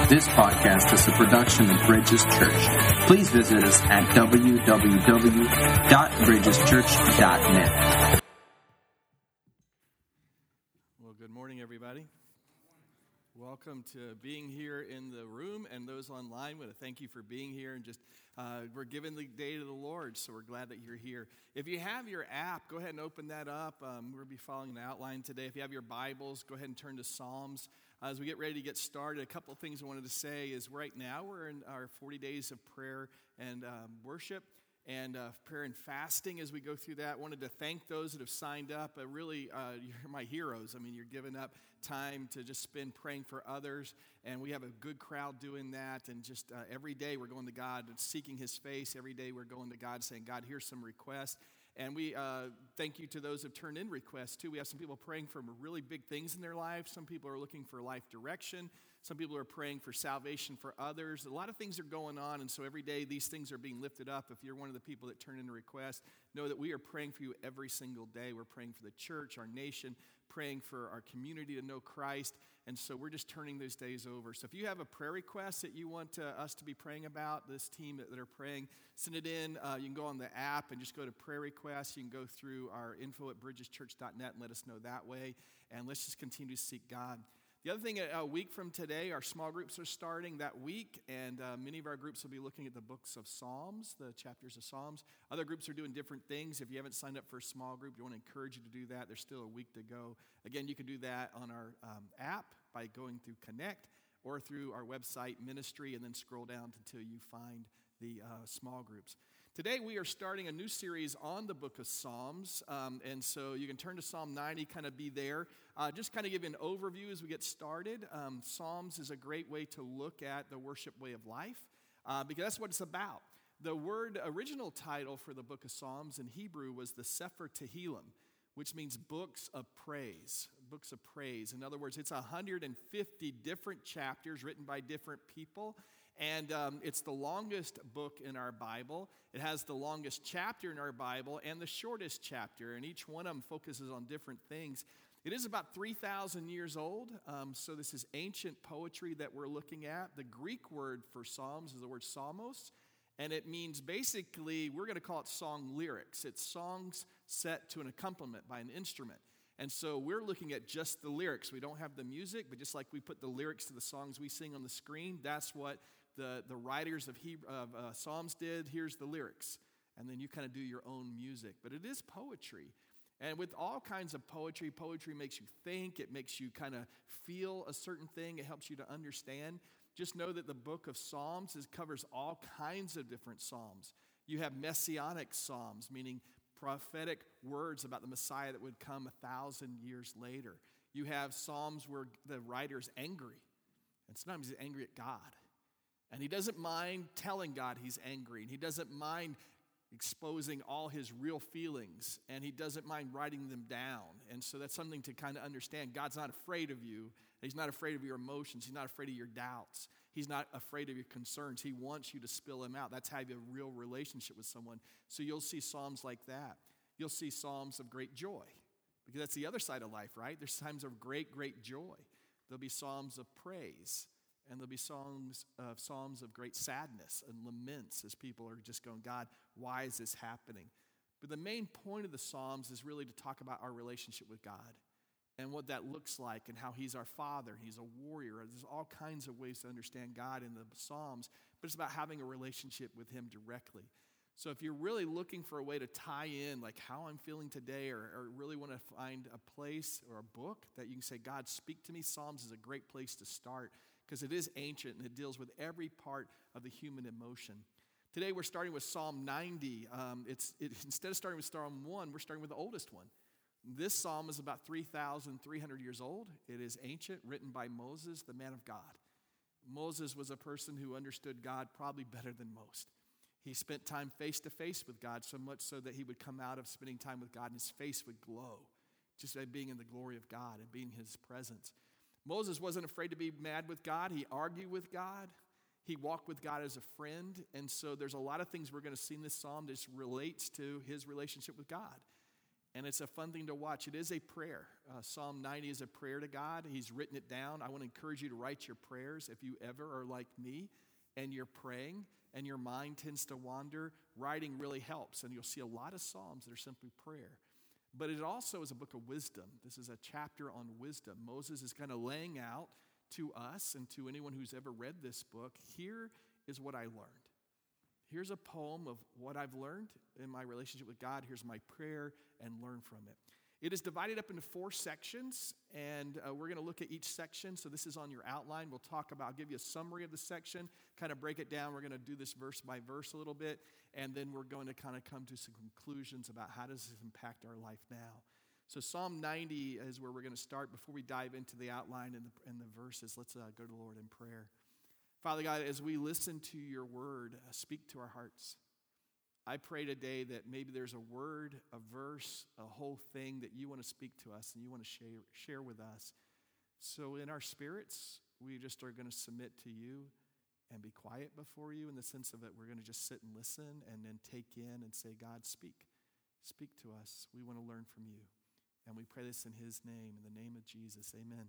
This podcast is a production of Bridges Church. Please visit us at www.bridgeschurch.net. Well, good morning, everybody. Welcome to being here in the room, and those online. I want to thank you for being here, and just we're giving the day to the Lord, so we're glad that you're here. If you have your app, go ahead and open that up. We're going to be following the outline today. If you have your Bibles, go ahead and turn to Psalms. As we get ready to get started, a couple of things I wanted to say is right now we're in our 40 days of prayer and worship and prayer and fasting. As we go through that, I wanted to thank those that have signed up. Really, you're my heroes. I mean, you're giving up time to just spend praying for others, and we have a good crowd doing that. And just every day we're going to God and seeking His face. Every day we're going to God saying, God, here's some requests. And we thank you to those who have turned in requests, too. We have some people praying for really big things in their life. Some people are looking for life direction. Some people are praying for salvation for others. A lot of things are going on, and so every day these things are being lifted up. If you're one of the people that turn in a request, know that we are praying for you every single day. We're praying for the church, our nation, praying for our community to know Christ, and so we're just turning those days over. So if you have a prayer request that you want us to be praying about, this team that are praying, send it in. You can go on the app and just go to prayer requests. You can go through our info at bridgeschurch.net and let us know that way, and let's just continue to seek God. The other thing, a week from today, our small groups are starting that week, and many of our groups will be looking at the books of Psalms, the chapters of Psalms. Other groups are doing different things. If you haven't signed up for a small group, we want to encourage you to do that. There's still a week to go. Again, you can do that on our app by going through Connect or through our website, Ministry, and then scroll down until you find the small groups. Today we are starting a new series on the book of Psalms, and so you can turn to Psalm 90, kind of be there. Just kind of give you an overview as we get started. Psalms is a great way to look at the worship way of life, because that's what it's about. The original title for the book of Psalms in Hebrew was the Sefer Tehillim, which means books of praise. Books of praise. In other words, it's 150 different chapters written by different people. And it's the longest book in our Bible. It has the longest chapter in our Bible and the shortest chapter, and each one of them focuses on different things. It is about 3,000 years old, so this is ancient poetry that we're looking at. The Greek word for Psalms is the word psalmos, and it means basically, we're going to call it song lyrics. It's songs set to an accompaniment by an instrument. And so we're looking at just the lyrics. We don't have the music, but just like we put the lyrics to the songs we sing on the screen, that's what the writers of Psalms did. Here's the lyrics. And then you kind of do your own music. But it is poetry. And with all kinds of poetry, poetry makes you think. It makes you kind of feel a certain thing. It helps you to understand. Just know that the book of Psalms covers all kinds of different psalms. You have messianic psalms, meaning prophetic words about the Messiah that would come 1,000 years later. You have psalms where the writer's angry. And sometimes he's angry at God. And he doesn't mind telling God he's angry. And he doesn't mind exposing all his real feelings. And he doesn't mind writing them down. And so that's something to kind of understand. God's not afraid of you. He's not afraid of your emotions. He's not afraid of your doubts. He's not afraid of your concerns. He wants you to spill them out. That's how you have a real relationship with someone. So you'll see psalms like that. You'll see psalms of great joy. Because that's the other side of life, right? There's times of great, great joy. There'll be psalms of praise. And there'll be psalms of great sadness and laments as people are just going, God, why is this happening? But the main point of the Psalms is really to talk about our relationship with God and what that looks like and how He's our Father. He's a warrior. There's all kinds of ways to understand God in the Psalms, but it's about having a relationship with Him directly. So if you're really looking for a way to tie in like how I'm feeling today or really want to find a place or a book that you can say, God, speak to me, Psalms is a great place to start. Because it is ancient and it deals with every part of the human emotion. Today we're starting with Psalm 90. Instead of starting with Psalm 1, we're starting with the oldest one. This psalm is about 3,300 years old. It is ancient, written by Moses, the man of God. Moses was a person who understood God probably better than most. He spent time face to face with God, so much so that he would come out of spending time with God and his face would glow, just by being in the glory of God and being in His presence. Moses wasn't afraid to be mad with God. He argued with God. He walked with God as a friend. And so there's a lot of things we're going to see in this psalm that relates to his relationship with God. And it's a fun thing to watch. It is a prayer. Psalm 90 is a prayer to God. He's written it down. I want to encourage you to write your prayers. If you ever are like me and you're praying and your mind tends to wander, writing really helps. And you'll see a lot of Psalms that are simply prayer. But it also is a book of wisdom. This is a chapter on wisdom. Moses is kind of laying out to us and to anyone who's ever read this book, here is what I learned. Here's a poem of what I've learned in my relationship with God. Here's my prayer, and learn from it. It is divided up into 4 sections, and we're going to look at each section. So this is on your outline. We'll talk about, I'll give you a summary of the section, kind of break it down. We're going to do this verse by verse a little bit, and then we're going to kind of come to some conclusions about how does this impact our life now. So Psalm 90 is where we're going to start. Before we dive into the outline and the verses, let's go to the Lord in prayer. Father God, as we listen to your word, speak to our hearts. I pray today that maybe there's a word, a verse, a whole thing that you want to speak to us and you want to share with us. So in our spirits, we just are going to submit to you and be quiet before you in the sense of it. We're going to just sit and listen and then take in and say, God, speak. Speak to us. We want to learn from you. And we pray this in his name, in the name of Jesus. Amen.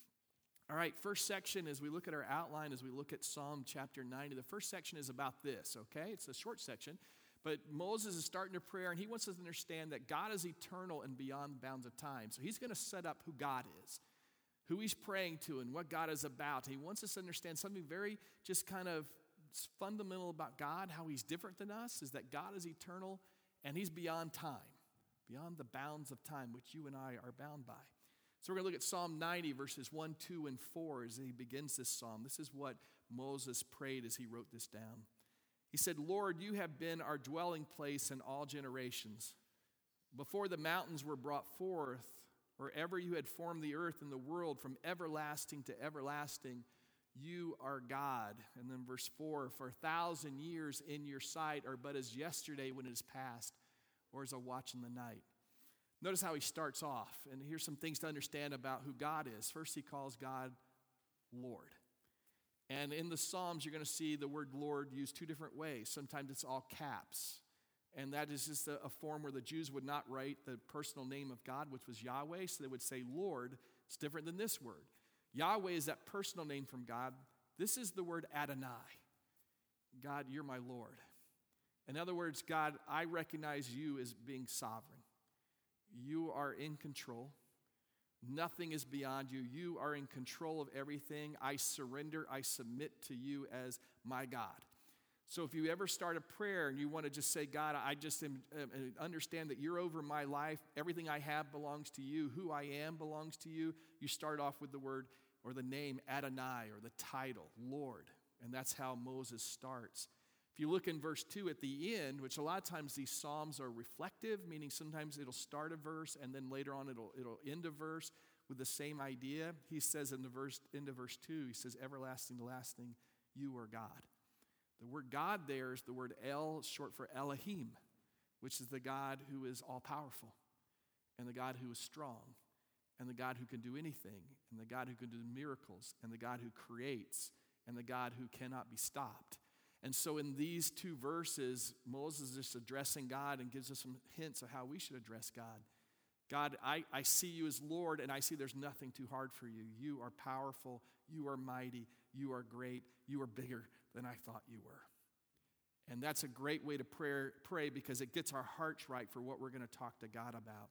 All right, first section, as we look at our outline, as we look at Psalm chapter 90, the first section is about this, okay? It's a short section, but Moses is starting to pray, and he wants us to understand that God is eternal and beyond the bounds of time. So he's going to set up who God is, who he's praying to, and what God is about. He wants us to understand something very just kind of fundamental about God, how he's different than us, is that God is eternal, and he's beyond time, beyond the bounds of time, which you and I are bound by. So we're going to look at Psalm 90, verses 1, 2, and 4 as he begins this psalm. This is what Moses prayed as he wrote this down. He said, Lord, you have been our dwelling place in all generations. Before the mountains were brought forth, or ever you had formed the earth and the world, from everlasting to everlasting, you are God. And then verse 4, for 1,000 years in your sight are but as yesterday when it is past, or as a watch in the night. Notice how he starts off, and here's some things to understand about who God is. First, he calls God Lord. And in the Psalms, you're going to see the word Lord used 2 different ways. Sometimes it's all caps, and that is just a form where the Jews would not write the personal name of God, which was Yahweh, so they would say Lord. It's different than this word. Yahweh is that personal name from God. This is the word Adonai. God, you're my Lord. In other words, God, I recognize you as being sovereign. You are in control. Nothing is beyond you. You are in control of everything. I surrender. I submit to you as my God. So if you ever start a prayer and you want to just say, God, I just understand that you're over my life. Everything I have belongs to you. Who I am belongs to you. You start off with the word or the name Adonai or the title, Lord. And that's how Moses starts. If you look in verse 2 at the end, which a lot of times these psalms are reflective, meaning sometimes it'll start a verse and then later on it'll end a verse with the same idea. He says in the end of verse 2, he says, everlasting to lasting, you are God. The word God there is the word El, short for Elohim, which is the God who is all-powerful and the God who is strong and the God who can do anything and the God who can do miracles and the God who creates and the God who cannot be stopped. And so in these 2 verses, Moses is just addressing God and gives us some hints of how we should address God. God, I see you as Lord, and I see there's nothing too hard for you. You are powerful. You are mighty. You are great. You are bigger than I thought you were. And that's a great way to pray because it gets our hearts right for what we're going to talk to God about.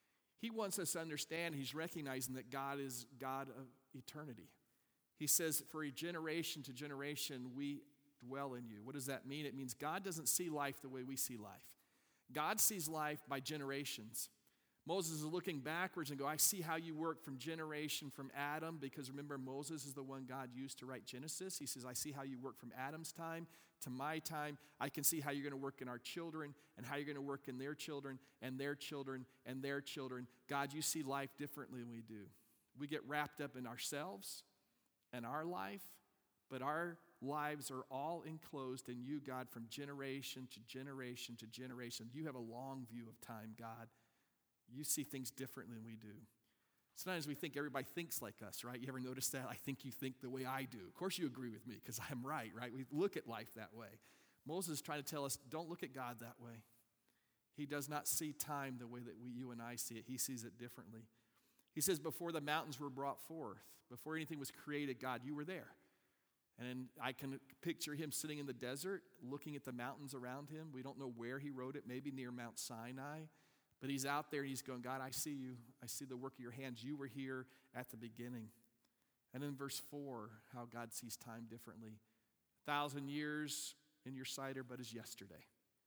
He wants us to understand, he's recognizing that God is God of eternity. He says, for generation to generation, we dwell in you. What does that mean? It means God doesn't see life the way we see life. God sees life by generations. Moses is looking backwards and go, I see how you work from generation from Adam, because remember, Moses is the one God used to write Genesis. He says, I see how you work from Adam's time to my time. I can see how you're going to work in our children and how you're going to work in their children and their children and their children. God, you see life differently than we do. We get wrapped up in ourselves and our life, but our lives are all enclosed in you, God, from generation to generation to generation. You have a long view of time, God. You see things differently than we do. Sometimes we think everybody thinks like us, right? You ever notice that? I think you think the way I do. Of course you agree with me because I'm right? We look at life that way. Moses is trying to tell us, don't look at God that way. He does not see time the way that you and I see it. He sees it differently. He says, before the mountains were brought forth, before anything was created, God, you were there. And I can picture him sitting in the desert, looking at the mountains around him. We don't know where he wrote it, maybe near Mount Sinai. But he's out there and he's going, God, I see you. I see the work of your hands. You were here at the beginning. And then verse 4, how God sees time differently. 1,000 years in your sight are but as yesterday.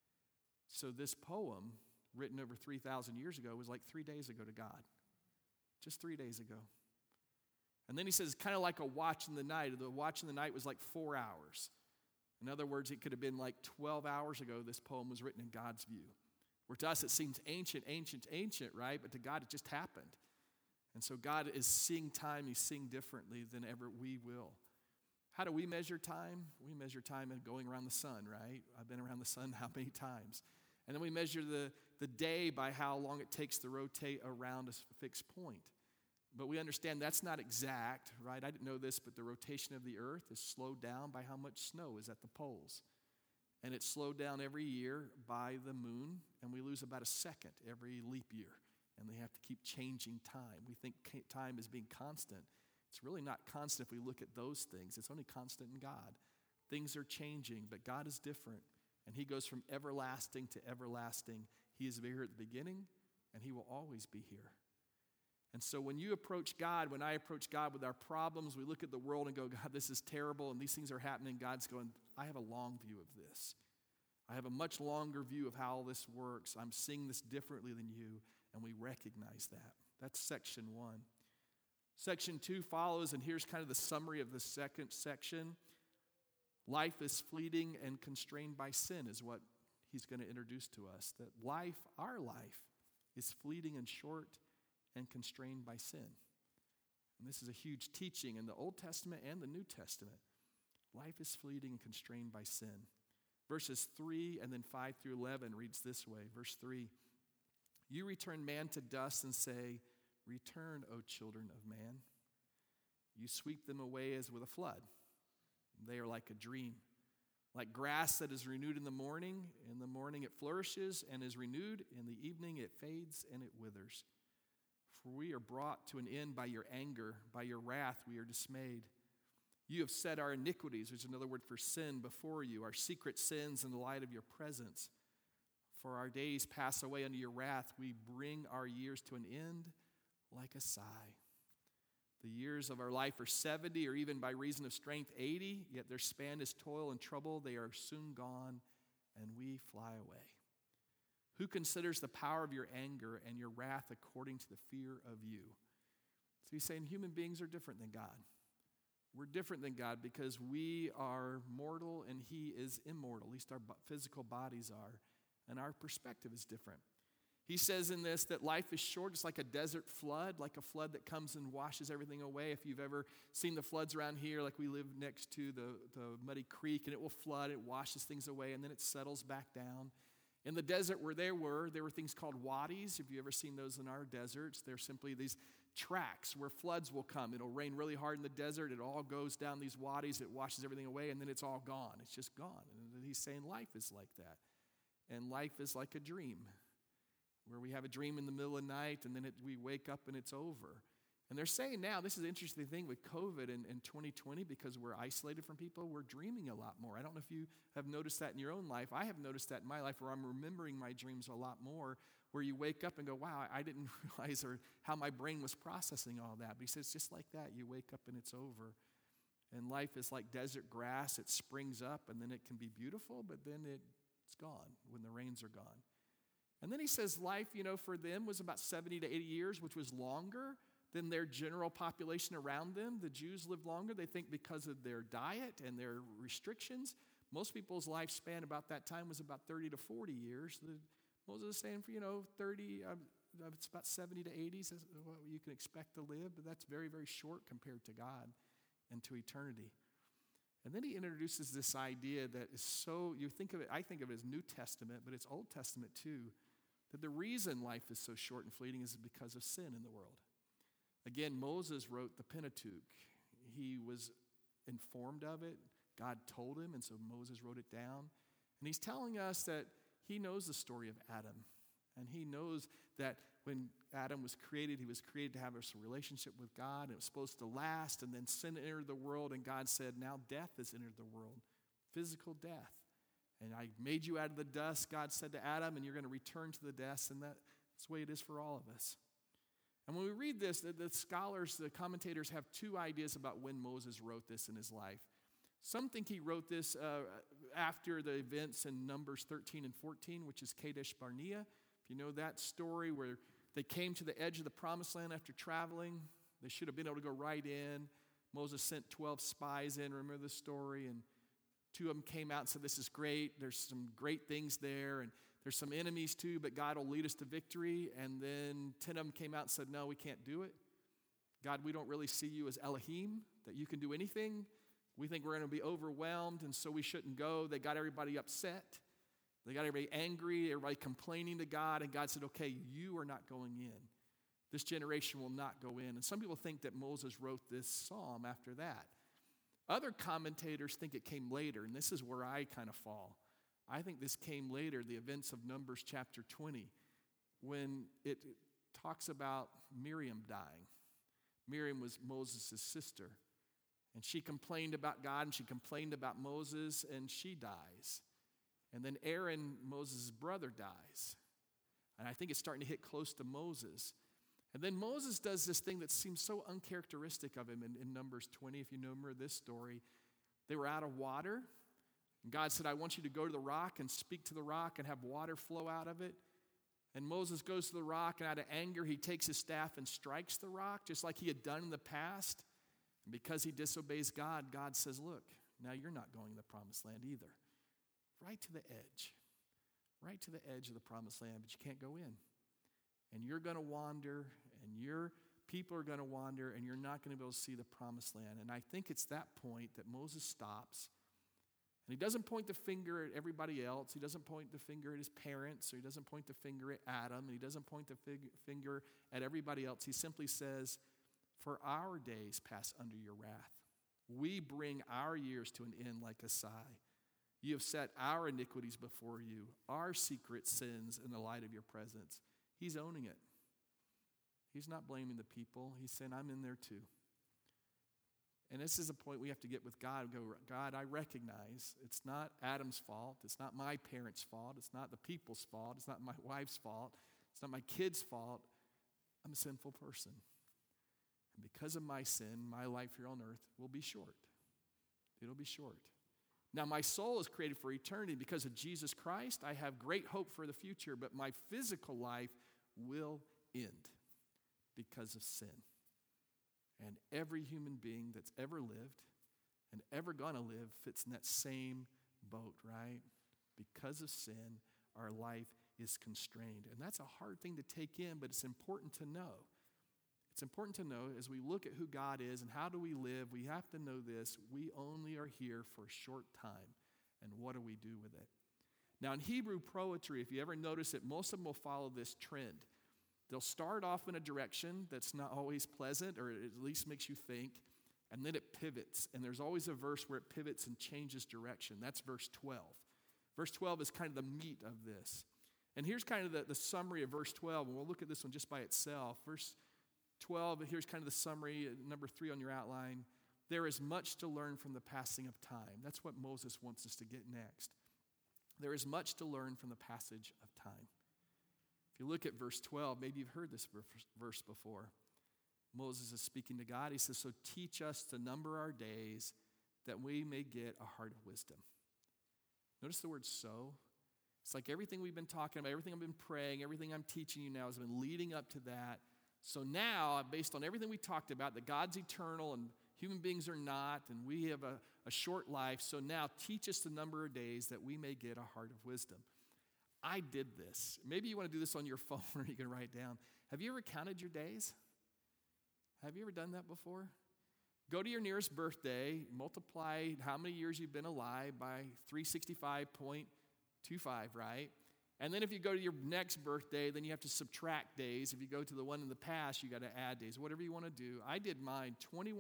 So this poem, written over 3,000 years ago, was like 3 days ago to God. Just 3 days ago. And then he says, kind of like a watch in the night. The watch in the night was like 4 hours. In other words, it could have been like 12 hours ago this poem was written in God's view. Where to us it seems ancient, right? But to God it just happened. And so God is seeing time, he's seeing differently than ever we will. How do we measure time? We measure time in going around the sun, right? I've been around the sun how many times? And then we measure the day by how long it takes to rotate around a fixed point. But we understand that's not exact, right? I didn't know this, but the rotation of the earth is slowed down by how much snow is at the poles. And it's slowed down every year by the moon, and we lose about a second every leap year. And they have to keep changing time. We think time is being constant. It's really not constant if we look at those things. It's only constant in God. Things are changing, but God is different. And he goes from everlasting to everlasting. He is here at the beginning, and he will always be here. And so when you approach God, when I approach God with our problems, we look at the world and go, God, this is terrible, and these things are happening. God's going, I have a long view of this. I have a much longer view of how this works. I'm seeing this differently than you, and we recognize that. That's section 1. Section 2 follows, and here's kind of the summary of the second section. Life is fleeting and constrained by sin is what he's going to introduce to us. That life, our life, is fleeting and short and constrained by sin. And this is a huge teaching in the Old Testament and the New Testament. Life is fleeting and constrained by sin. Verses 3 and then 5 through 11 reads this way. Verse 3, you return man to dust and say, return, O children of man. You sweep them away as with a flood. They are like a dream. Like grass that is renewed in the morning it flourishes and is renewed. In the evening it fades and it withers. For we are brought to an end by your anger. By your wrath we are dismayed. You have set our iniquities, which is another word for sin, before you, our secret sins in the light of your presence. For our days pass away under your wrath. We bring our years to an end like a sigh. The years of our life are 70, or even by reason of strength 80, yet their span is toil and trouble. They are soon gone, and we fly away. Who considers the power of your anger and your wrath according to the fear of you? So he's saying human beings are different than God. We're different than God because we are mortal and he is immortal. At least our physical bodies are. And our perspective is different. He says in this that life is short. It's like a desert flood, like a flood that comes and washes everything away. If you've ever seen the floods around here, like we live next to the muddy creek, and it will flood, it washes things away, and then it settles back down. In the desert where there were things called wadis. If you've ever seen those in our deserts, they're simply these tracks where floods will come. It'll rain really hard in the desert. It all goes down these wadis. It washes everything away, and then it's all gone. It's just gone. And he's saying life is like that. And life is like a dream, where we have a dream in the middle of the night, and then we wake up and it's over. And they're saying now, this is an interesting thing with COVID in 2020, because we're isolated from people, we're dreaming a lot more. I don't know if you have noticed that in your own life. I have noticed that in my life, where I'm remembering my dreams a lot more, where you wake up and go, wow, I didn't realize or how my brain was processing all that. But he says, just like that, you wake up and it's over. And life is like desert grass. It springs up, and then it can be beautiful, but then it's gone when the rains are gone. And then he says life, for them was about 70 to 80 years, which was longer than their general population around them. The Jews lived longer, they think, because of their diet and their restrictions. Most people's lifespan about that time was about 30 to 40 years. Moses is saying, for 30, it's about 70 to 80 is what you can expect to live, but that's very, very short compared to God and to eternity. And then he introduces this idea that is so, I think of it as New Testament, but it's Old Testament too, that the reason life is so short and fleeting is because of sin in the world. Again, Moses wrote the Pentateuch. He was informed of it. God told him, and so Moses wrote it down. And he's telling us that he knows the story of Adam. And he knows that when Adam was created, he was created to have a relationship with God, and it was supposed to last, and then sin entered the world, and God said, now death has entered the world, physical death. And I made you out of the dust, God said to Adam, and you're going to return to the dust, and that's the way it is for all of us. And when we read this, the scholars, the commentators have two ideas about when Moses wrote this in his life. Some think he wrote this after the events in Numbers 13 and 14, which is Kadesh Barnea. If you know that story where they came to the edge of the promised land after traveling, they should have been able to go right in. Moses sent 12 spies in, remember the story? And 2 of them came out and said, this is great. There's some great things there, and there's some enemies too, but God will lead us to victory. And then 10 of them came out and said, no, we can't do it. God, we don't really see you as Elohim, that you can do anything. We think we're going to be overwhelmed, and so we shouldn't go. They got everybody upset. They got everybody angry, everybody complaining to God, and God said, okay, you are not going in. This generation will not go in. And some people think that Moses wrote this psalm after that. Other commentators think it came later, and this is where I kind of fall. I think this came later, the events of Numbers chapter 20, when it talks about Miriam dying. Miriam was Moses' sister, and she complained about God, and she complained about Moses, and she dies. And then Aaron, Moses' brother, dies. And I think it's starting to hit close to Moses. And then Moses does this thing that seems so uncharacteristic of him in Numbers 20, if you remember this story. They were out of water. And God said, I want you to go to the rock and speak to the rock and have water flow out of it. And Moses goes to the rock, and out of anger, he takes his staff and strikes the rock, just like he had done in the past. And because he disobeys God, God says, look, now you're not going to the promised land either. Right to the edge of the promised land, but you can't go in. And you're going to wander, and your people are going to wander, and you're not going to be able to see the promised land. And I think it's that point that Moses stops. And he doesn't point the finger at everybody else. He doesn't point the finger at his parents, or he doesn't point the finger at Adam, and he doesn't point the finger at everybody else. He simply says, for our days pass under your wrath. We bring our years to an end like a sigh. You have set our iniquities before you, our secret sins in the light of your presence. He's owning it. He's not blaming the people. He's saying, I'm in there too. And this is a point we have to get with God. Go, God, I recognize it's not Adam's fault. It's not my parents' fault. It's not the people's fault. It's not my wife's fault. It's not my kids' fault. I'm a sinful person. And because of my sin, my life here on earth will be short. It'll be short. Now, my soul is created for eternity. Because of Jesus Christ, I have great hope for the future, but my physical life will end because of sin. And every human being that's ever lived and ever gonna live fits in that same boat, right? Because of sin, our life is constrained. And that's a hard thing to take in, but it's important to know. It's important to know as we look at who God is and how do we live, we have to know this. We only are here for a short time. And what do we do with it? Now, in Hebrew poetry, if you ever notice it, most of them will follow this trend. They'll start off in a direction that's not always pleasant, or at least makes you think, and then it pivots. And there's always a verse where it pivots and changes direction. That's verse 12. Verse 12 is kind of the meat of this. And here's kind of the summary of verse 12, and we'll look at this one just by itself. Verse 12, here's kind of the summary, number 3 on your outline. There is much to learn from the passing of time. That's what Moses wants us to get next. There is much to learn from the passage of time. If you look at verse 12, maybe you've heard this verse before. Moses is speaking to God. He says, so teach us to number our days that we may get a heart of wisdom. Notice the word so. It's like everything we've been talking about, everything I've been praying, everything I'm teaching you now has been leading up to that. So now, based on everything we talked about, that God's eternal and human beings are not, and we have a short life, so now teach us the number of days that we may get a heart of wisdom. I did this. Maybe you want to do this on your phone or you can write down. Have you ever counted your days? Have you ever done that before? Go to your nearest birthday, multiply how many years you've been alive by 365.25, right? And then if you go to your next birthday, then you have to subtract days. If you go to the one in the past, you got to add days, whatever you want to do. I did mine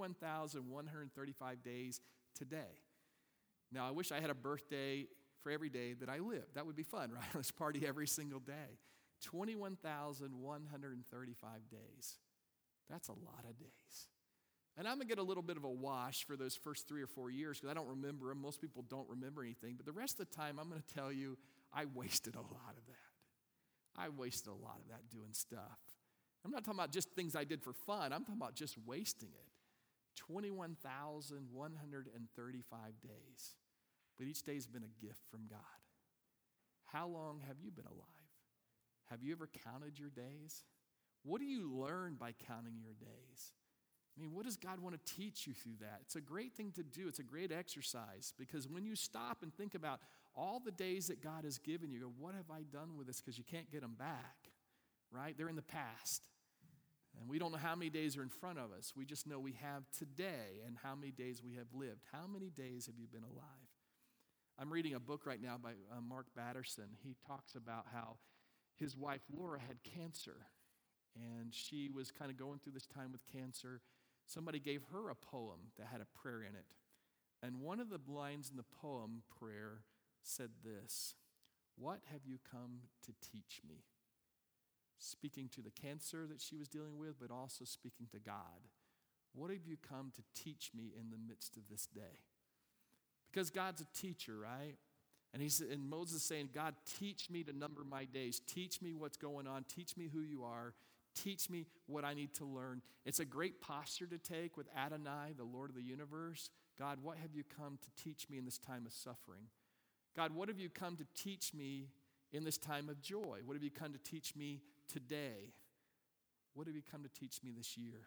21,135 days today. Now, I wish I had a birthday for every day that I lived. That would be fun, right? Let's party every single day. 21,135 days. That's a lot of days. And I'm going to get a little bit of a wash for those first 3 or 4 years because I don't remember them. Most people don't remember anything. But the rest of the time, I'm going to tell you, I wasted a lot of that. I wasted a lot of that doing stuff. I'm not talking about just things I did for fun. I'm talking about just wasting it. 21,135 days. But each day has been a gift from God. How long have you been alive? Have you ever counted your days? What do you learn by counting your days? I mean, what does God want to teach you through that? It's a great thing to do. It's a great exercise because when you stop and think about all the days that God has given you, go, what have I done with this? Because you can't get them back, right? They're in the past. And we don't know how many days are in front of us. We just know we have today and how many days we have lived. How many days have you been alive? I'm reading a book right now by Mark Batterson. He talks about how his wife Laura had cancer, and she was kind of going through this time with cancer. Somebody gave her a poem that had a prayer in it. And one of the lines in the poem prayer said this: "What have you come to teach me?" Speaking to the cancer that she was dealing with, but also speaking to God. What have you come to teach me in the midst of this day? Because God's a teacher, right? And Moses is saying, God, teach me to number my days. Teach me what's going on. Teach me who you are. Teach me what I need to learn. It's a great posture to take with Adonai, the Lord of the universe. God, what have you come to teach me in this time of suffering? God, what have you come to teach me in this time of joy? What have you come to teach me today? What have you come to teach me this year?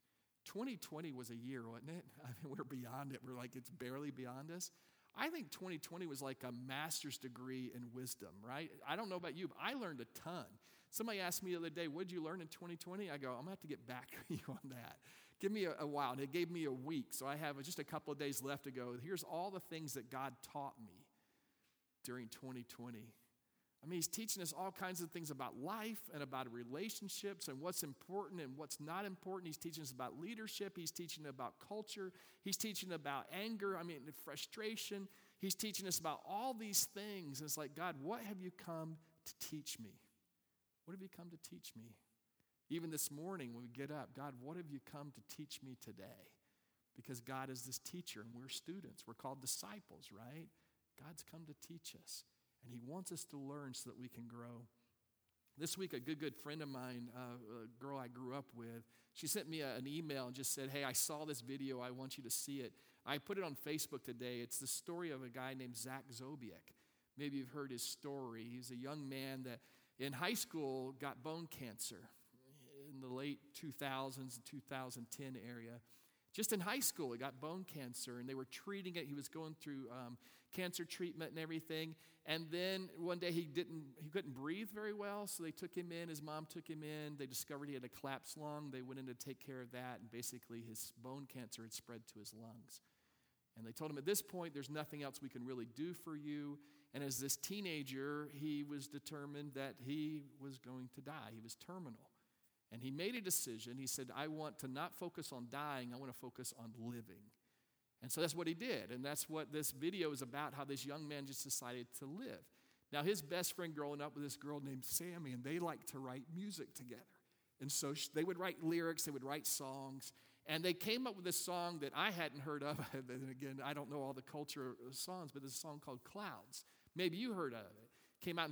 2020 was a year, wasn't it? I mean, we're beyond it. We're like, it's barely beyond us. I think 2020 was like a master's degree in wisdom, right? I don't know about you, but I learned a ton. Somebody asked me the other day, what did you learn in 2020? I go, I'm going to have to get back to you on that. Give me a while. And it gave me a week, so I have just a couple of days left to go. Here's all the things that God taught me during 2020. I mean, he's teaching us all kinds of things about life and about relationships and what's important and what's not important. He's teaching us about leadership. He's teaching about culture. He's teaching about anger, frustration. He's teaching us about all these things. And it's like, God, what have you come to teach me? What have you come to teach me? Even this morning when we get up, God, what have you come to teach me today? Because God is this teacher and we're students. We're called disciples, right? God's come to teach us. And he wants us to learn so that we can grow. This week, a good friend of mine, a girl I grew up with, she sent me an email and just said, hey, I saw this video. I want you to see it. I put it on Facebook today. It's the story of a guy named Zach Zobiek. Maybe you've heard his story. He's a young man that in high school got bone cancer in the late 2000s, 2010 area. Just in high school, he got bone cancer, and they were treating it. He was going through cancer treatment and everything. And then one day he couldn't breathe very well, so they took him in. His mom took him in. They discovered he had a collapsed lung. They went in to take care of that, and basically his bone cancer had spread to his lungs. And they told him, at this point, there's nothing else we can really do for you. And as this teenager, he was determined that he was going to die. He was terminal. And he made a decision. He said, I want to not focus on dying. I want to focus on living. And so that's what he did. And that's what this video is about, how this young man just decided to live. Now, his best friend growing up with this girl named Sammy, and they liked to write music together. And so they would write lyrics, they would write songs. And they came up with this song that I hadn't heard of. And again, I don't know all the culture of songs, but there's a song called Clouds. Maybe you heard of it. Came out in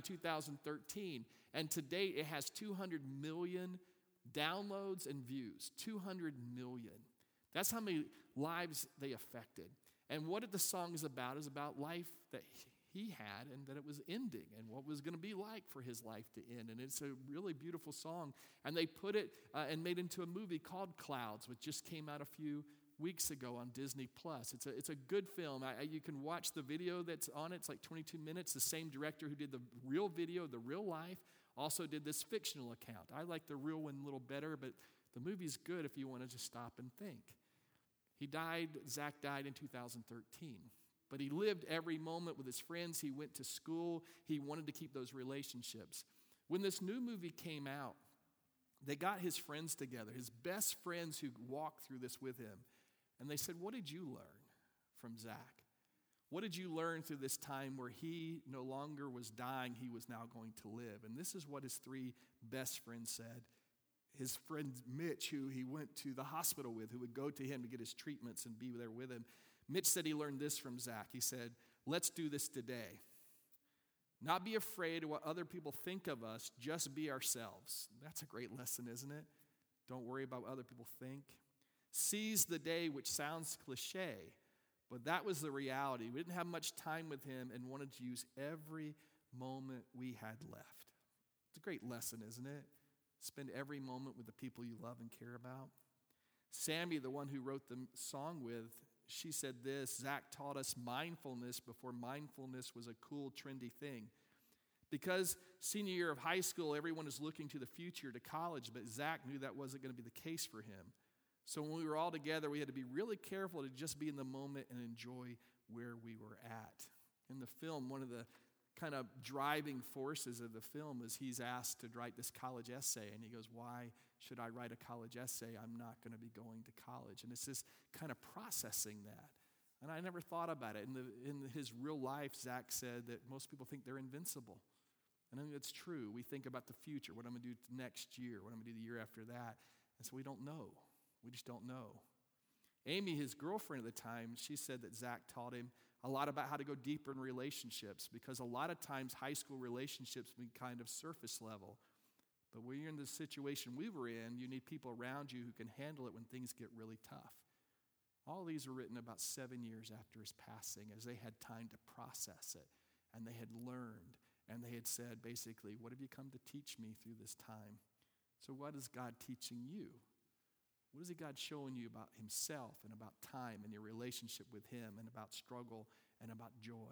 2013. And to date, it has 200 million downloads and views. 200 million. That's how many lives they affected. And what the song is about life that he had and that it was ending and what was going to be like for his life to end. And it's a really beautiful song. And they put it and made into a movie called Clouds, which just came out a few weeks ago on Disney+. It's a good film. You can watch the video that's on it. It's like 22 minutes. The same director who did the real video, the real life, also did this fictional account. I like the real one a little better, but the movie's good if you want to just stop and think. Zach died in 2013. But he lived every moment with his friends. He went to school. He wanted to keep those relationships. When this new movie came out, they got his friends together, his best friends who walked through this with him. And they said, what did you learn from Zach? What did you learn through this time where he no longer was dying, he was now going to live? And this is what his three best friends said. His friend Mitch, who he went to the hospital with, who would go to him to get his treatments and be there with him. Mitch said he learned this from Zach. He said, let's do this today. Not be afraid of what other people think of us, just be ourselves. That's a great lesson, isn't it? Don't worry about what other people think. Seize the day, which sounds cliche, but that was the reality. We didn't have much time with him and wanted to use every moment we had left. It's a great lesson, isn't it? Spend every moment with the people you love and care about. Sammy, the one who wrote the song with, she said this, Zach taught us mindfulness before mindfulness was a cool, trendy thing. Because senior year of high school, everyone is looking to the future, to college, but Zach knew that wasn't going to be the case for him. So when we were all together, we had to be really careful to just be in the moment and enjoy where we were at. In the film, one of the kind of driving forces of the film is he's asked to write this college essay, and he goes, why should I write a college essay? I'm not going to be going to college. And it's this kind of processing that. And I never thought about it. In his real life, Zach said that most people think they're invincible. And I think that's true. We think about the future, what I'm going to do next year, what I'm going to do the year after that. And so we don't know. We just don't know. Amy, his girlfriend at the time, she said that Zach taught him a lot about how to go deeper in relationships, because a lot of times high school relationships be kind of surface level. But when you're in the situation we were in, you need people around you who can handle it when things get really tough. All these were written about 7 years after his passing, as they had time to process it, and they had learned, and they had said, basically, what have you come to teach me through this time? So what is God teaching you? What is God showing you about himself and about time and your relationship with him and about struggle and about joy?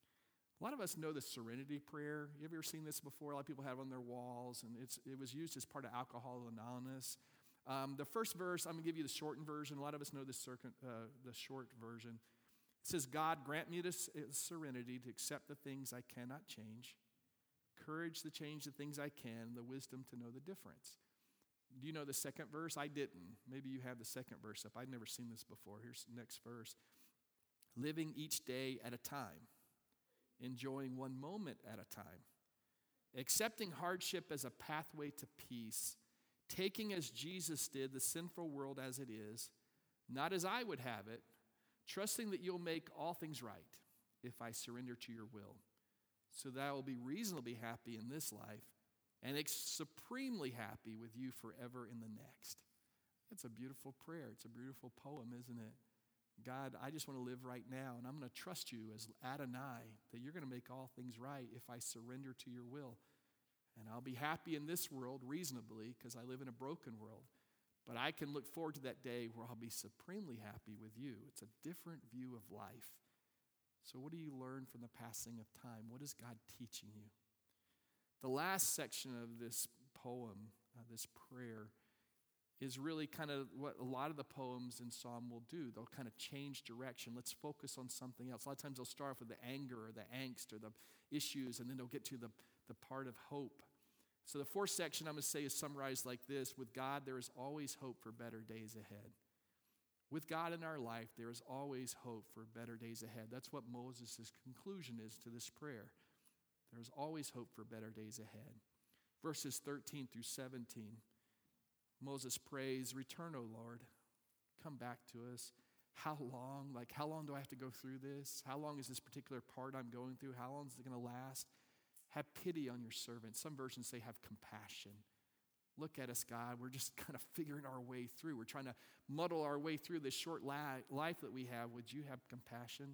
A lot of us know the Serenity Prayer. You ever seen this before? A lot of people have it on their walls, and it was used as part of Alcohol Anonymous. The first verse, I'm going to give you the shortened version. A lot of us know the short version. It says, God, grant me this serenity to accept the things I cannot change, courage to change the things I can, the wisdom to know the difference. Do you know the second verse? I didn't. Maybe you have the second verse up. I'd never seen this before. Here's the next verse. Living each day at a time, enjoying one moment at a time, accepting hardship as a pathway to peace, taking as Jesus did the sinful world as it is, not as I would have it, trusting that you'll make all things right if I surrender to your will, so that I will be reasonably happy in this life and supremely happy with you forever in the next. It's a beautiful prayer. It's a beautiful poem, isn't it? God, I just want to live right now, and I'm going to trust you as Adonai, that you're going to make all things right if I surrender to your will. And I'll be happy in this world reasonably because I live in a broken world. But I can look forward to that day where I'll be supremely happy with you. It's a different view of life. So what do you learn from the passing of time? What is God teaching you? The last section of this poem, this prayer, is really kind of what a lot of the poems in Psalm will do. They'll kind of change direction. Let's focus on something else. A lot of times they'll start off with the anger or the angst or the issues, and then they'll get to the part of hope. So the fourth section I'm going to say is summarized like this. With God, there is always hope for better days ahead. With God in our life, there is always hope for better days ahead. That's what Moses' conclusion is to this prayer. There's always hope for better days ahead. Verses 13 through 17, Moses prays, return, O Lord, come back to us. How long? How long do I have to go through this? How long is this particular part I'm going through? How long is it going to last? Have pity on your servant. Some versions say have compassion. Look at us, God. We're just kind of figuring our way through. We're trying to muddle our way through this short life that we have. Would you have compassion?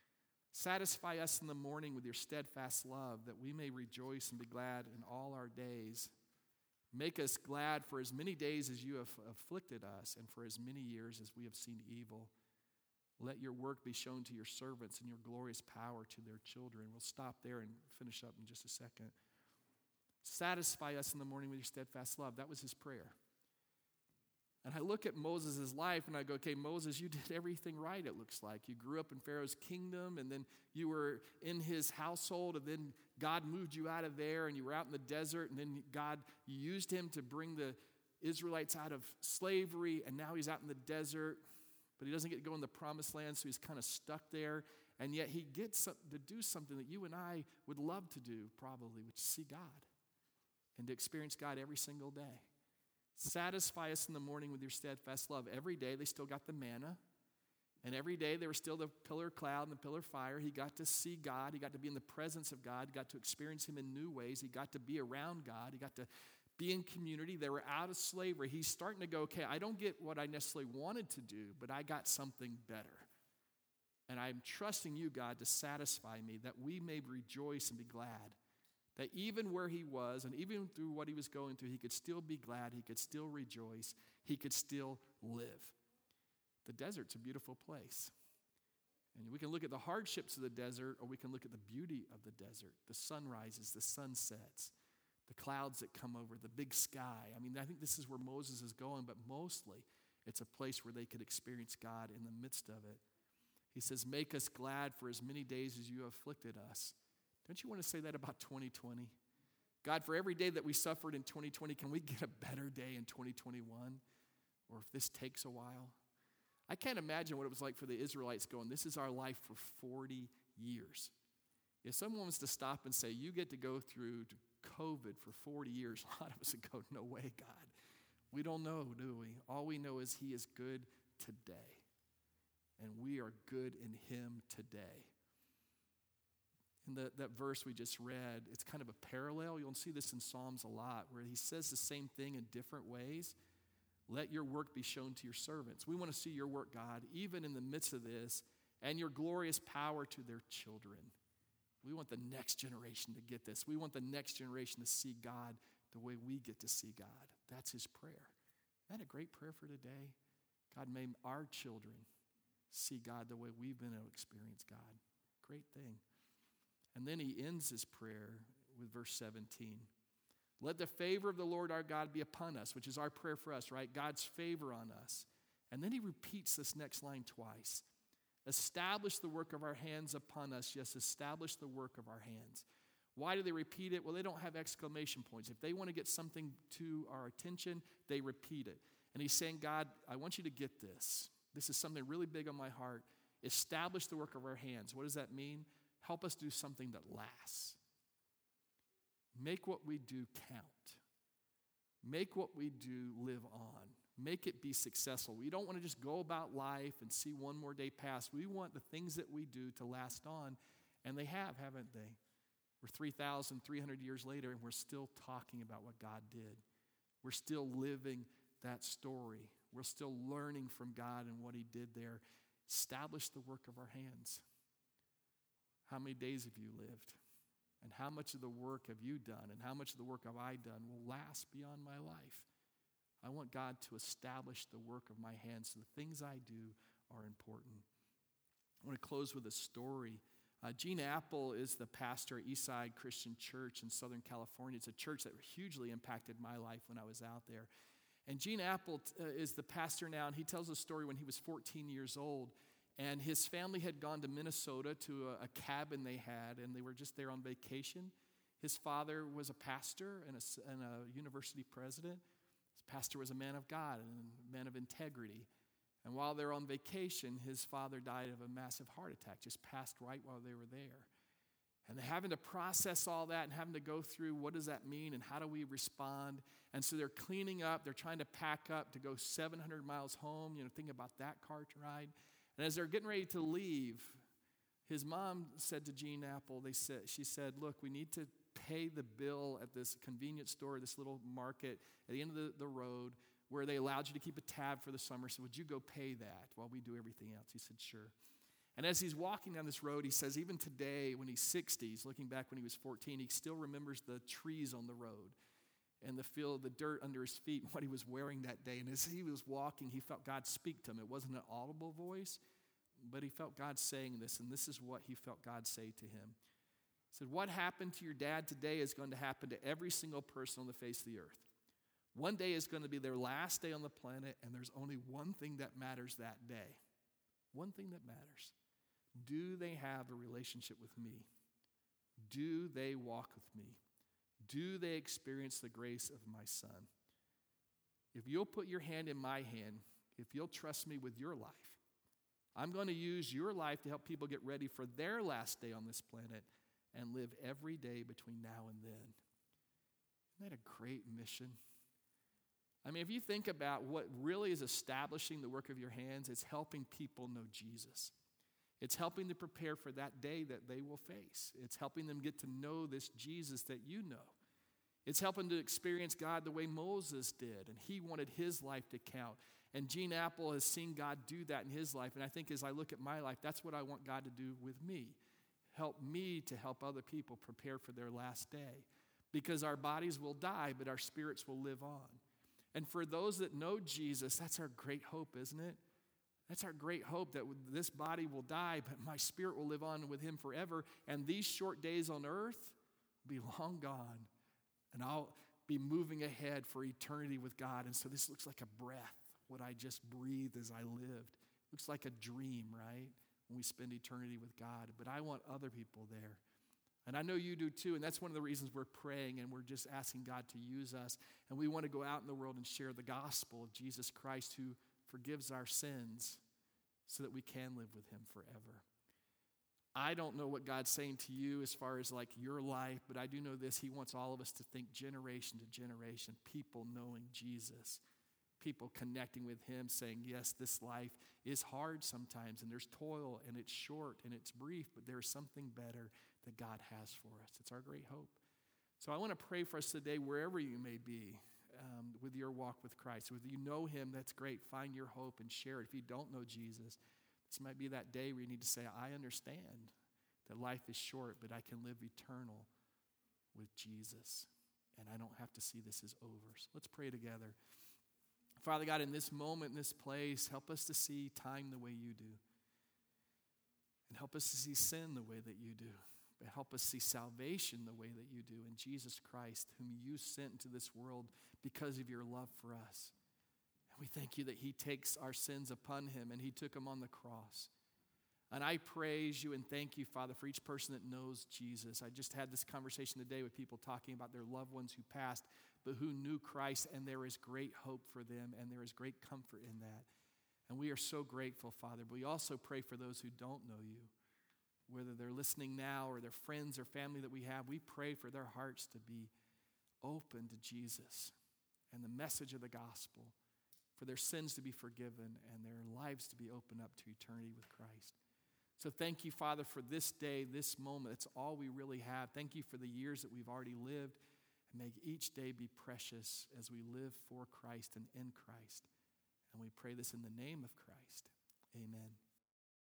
Satisfy us in the morning with your steadfast love, that we may rejoice and be glad in all our days. Make us glad for as many days as you have afflicted us, and for as many years as we have seen evil. Let your work be shown to your servants and your glorious power to their children. We'll stop there and finish up in just a second. Satisfy us in the morning with your steadfast love. That was his prayer. And I look at Moses' life and I go, okay, Moses, you did everything right, it looks like. You grew up in Pharaoh's kingdom, and then you were in his household, and then God moved you out of there, and you were out in the desert, and then God used him to bring the Israelites out of slavery, and now he's out in the desert. but he doesn't get to go in the promised land, so he's kind of stuck there. And yet he gets to do something that you and I would love to do, probably, which is see God and to experience God every single day. Satisfy us in the morning with your steadfast love. Every day they still got the manna. And every day there was still the pillar of cloud and the pillar of fire. He got to see God. He got to be in the presence of God. He got to experience him in new ways. He got to be around God. He got to be in community. They were out of slavery. He's starting to go, okay, I don't get what I necessarily wanted to do, but I got something better. And I'm trusting you, God, to satisfy me, that we may rejoice and be glad. That even where he was, and even through what he was going through, he could still be glad, he could still rejoice, he could still live. The desert's a beautiful place. And we can look at the hardships of the desert, or we can look at the beauty of the desert. The sunrises, the sunsets, the clouds that come over, the big sky. I mean, I think this is where Moses is going, but mostly it's a place where they could experience God in the midst of it. He says, make us glad for as many days as you have afflicted us. Don't you want to say that about 2020? God, for every day that we suffered in 2020, can we get a better day in 2021? Or if this takes a while? I can't imagine what it was like for the Israelites going, this is our life for 40 years. If someone was to stop and say, you get to go through COVID for 40 years, a lot of us would go, no way, God. We don't know, do we? All we know is he is good today. And we are good in him today. In that verse we just read, it's kind of a parallel. You'll see this in Psalms a lot, where he says the same thing in different ways. Let your work be shown to your servants. We want to see your work, God, even in the midst of this, and your glorious power to their children. We want the next generation to get this. We want the next generation to see God the way we get to see God. That's his prayer. Isn't that a great prayer for today? God, may our children see God the way we've been able to experience God. Great thing. And then he ends his prayer with verse 17. Let the favor of the Lord our God be upon us, which is our prayer for us, right? God's favor on us. And then he repeats this next line twice. Establish the work of our hands upon us. Yes, establish the work of our hands. Why do they repeat it? Well, they don't have exclamation points. If they want to get something to our attention, they repeat it. And he's saying, God, I want you to get this. This is something really big on my heart. Establish the work of our hands. What does that mean? Help us do something that lasts. Make what we do count. Make what we do live on. Make it be successful. We don't want to just go about life and see one more day pass. We want the things that we do to last on, and they have, haven't they? We're 3,300 years later, and we're still talking about what God did. We're still living that story. We're still learning from God and what he did there. Establish the work of our hands. How many days have you lived? And how much of the work have you done? And how much of the work have I done will last beyond my life? I want God to establish the work of my hands. So the things I do are important. I want to close with a story. Gene Apple is the pastor at Eastside Christian Church in Southern California. It's a church that hugely impacted my life when I was out there. And Gene Apple is the pastor now, and he tells a story when he was 14 years old. And his family had gone to Minnesota to a cabin they had, and they were just there on vacation. His father was a pastor and a university president. His pastor was a man of God and a man of integrity. And while they were on vacation, his father died of a massive heart attack, just passed right while they were there. And they're having to process all that and having to go through what does that mean and how do we respond. And so they're cleaning up. They're trying to pack up to go 700 miles home. Think about that cart ride. And as they're getting ready to leave, his mom said to Gene Apple, she said, look, we need to pay the bill at this convenience store, this little market at the end of the road where they allowed you to keep a tab for the summer. So would you go pay that while we do everything else? He said, sure. And as he's walking down this road, he says, even today when he's 60, he's looking back when he was 14, he still remembers the trees on the road and the dirt under his feet and what he was wearing that day. And as he was walking, he felt God speak to him. It wasn't an audible voice, but he felt God saying this, and this is what he felt God say to him. He said, what happened to your dad today is going to happen to every single person on the face of the earth. One day is going to be their last day on the planet, and there's only one thing that matters that day. One thing that matters. Do they have a relationship with me? Do they walk with me? Do they experience the grace of my son? If you'll put your hand in my hand, if you'll trust me with your life, I'm going to use your life to help people get ready for their last day on this planet and live every day between now and then. Isn't that a great mission? I mean, if you think about what really is establishing the work of your hands, it's helping people know Jesus. It's helping to prepare for that day that they will face. It's helping them get to know this Jesus that you know. It's helping to experience God the way Moses did, and he wanted his life to count. And Gene Apple has seen God do that in his life, and I think as I look at my life, that's what I want God to do with me. Help me to help other people prepare for their last day. Because our bodies will die, but our spirits will live on. And for those that know Jesus, that's our great hope, isn't it? That's our great hope, that this body will die, but my spirit will live on with him forever. And these short days on earth will be long gone. And I'll be moving ahead for eternity with God. And so this looks like a breath, what I just breathed as I lived. Looks like a dream, right? When we spend eternity with God. But I want other people there. And I know you do too, and that's one of the reasons we're praying and we're just asking God to use us. And we want to go out in the world and share the gospel of Jesus Christ who forgives our sins so that we can live with him forever. I don't know what God's saying to you as far as like your life, but I do know this. He wants all of us to think generation to generation, people knowing Jesus, people connecting with him, saying, yes, this life is hard sometimes, and there's toil, and it's short, and it's brief, but there's something better that God has for us. It's our great hope. So I want to pray for us today, wherever you may be, with your walk with Christ. Whether you know him, that's great. Find your hope and share it. If you don't know Jesus, this might be that day where you need to say, I understand that life is short, but I can live eternal with Jesus, and I don't have to see this as over. So let's pray together. Father God, in this moment, in this place, help us to see time the way you do. And help us to see sin the way that you do. But help us see salvation the way that you do in Jesus Christ, whom you sent into this world because of your love for us. And we thank you that he takes our sins upon him and he took them on the cross. And I praise you and thank you, Father, for each person that knows Jesus. I just had this conversation today with people talking about their loved ones who passed, but who knew Christ, and there is great hope for them, and there is great comfort in that. And we are so grateful, Father. But we also pray for those who don't know you, whether they're listening now or their friends or family that we have. We pray for their hearts to be open to Jesus and the message of the gospel, for their sins to be forgiven and their lives to be opened up to eternity with Christ. So thank you, Father, for this day, this moment. It's all we really have. Thank you for the years that we've already lived. And may each day be precious as we live for Christ and in Christ. And we pray this in the name of Christ. Amen.